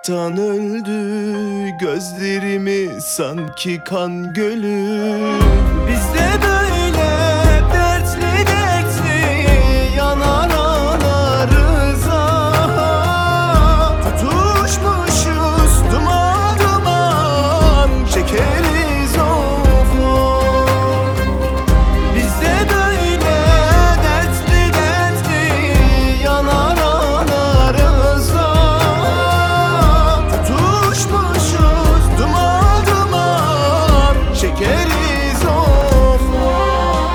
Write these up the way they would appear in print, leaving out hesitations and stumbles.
Ağlamaktan öldü gözlerimi sanki kan gölü. Biz de böyle dertli dertli yanar ağlarız ah. Tutuşmuşuz duman duman çekeriz of of. Biz de böyle dertli dertli yanar ağlarız ah. Tutuşmuşuz duman duman çekeriz of of.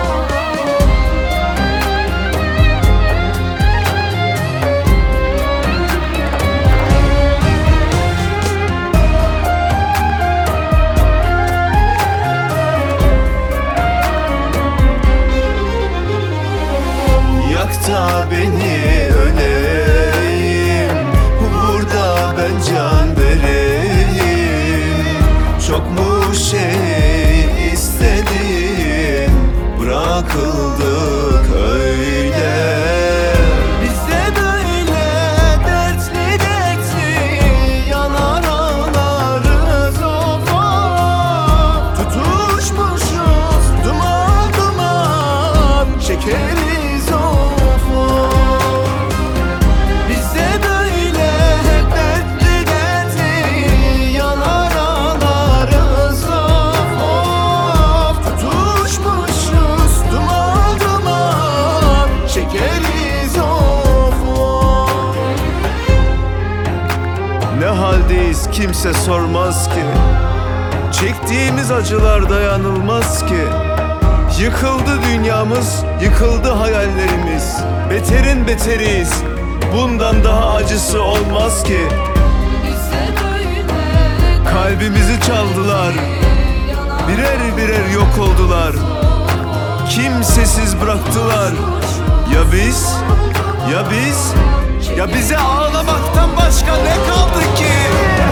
Yak da beni öleyim, burada ben can vereyim. Çok mu şey istedin, bırakıldık öyle. Biz de böyle dertli dertli yanar ağlarız of of. Tutuşmuşuz duman duman çekeriz of of. Biz de böyle hep dertli dertli yanar ağlarız of of. Tutuşmuşuz duman duman çekeriz of of. Ne haldeyiz kimse sormaz ki, çektiğimiz acılar dayanılmaz ki. Yıkıldı dünyamız, yıkıldı hayallerimiz. Beterin beteriyiz, bundan daha acısı olmaz ki. Kalbimizi çaldılar, birer birer yok oldular. Kimsesiz bıraktılar. Ya biz, ya biz, ya bize ağlamaktan başka ne kaldı ki?